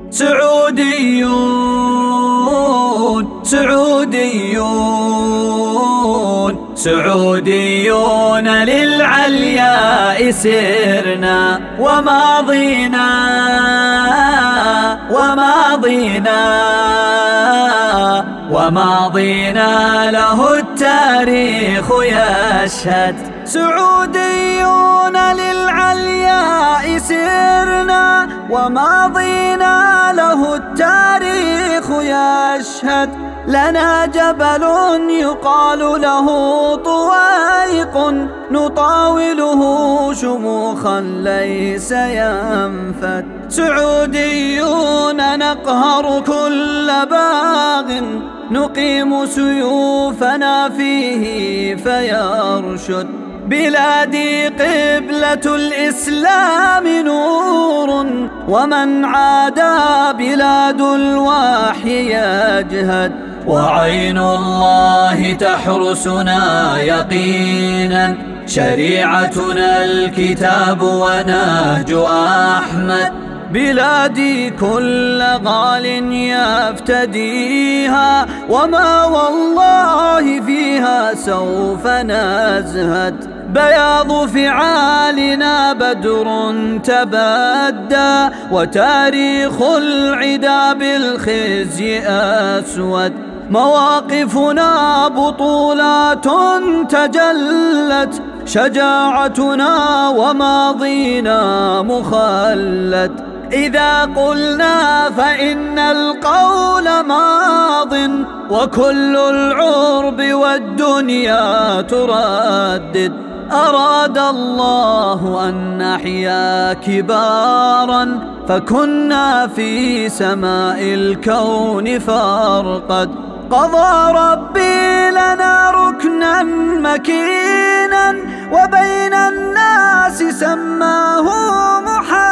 سعوديون سعوديون سعوديون للعلياء سرنا، وماضينا له التاريخ يشهد. سعوديون للعلياء سرنا، وماضينا له التاريخ يشهد. لنا جبل يقال له طويق، نطاوله شموخا ليس ينفد. سعوديون نقهر كل باغ، نقيم سيوفنا فيه فيرشد. بلادي قبلة الإسلام نور، ومن عادى بلاد الوحي يجهد. وعين الله تحرسنا يقينا، شريعتنا الكتاب ونهج أحمد. بلادي كل غال يفتديها، وما والله فيها سوف نزهد. بياض فعالنا بدر تبدى، وتاريخ العدا بالخزي أسود. مواقفنا بطولات تجلت، شجاعتنا وماضينا مخلد. إذا قلنا فإن القول ماض، وكل العرب والدنيا تردد. أراد الله أن نحيا كبارا، فكنا في سماء الكون فارقد. قضى ربي لنا ركنا مكينا، وبين الناس سماه محمد.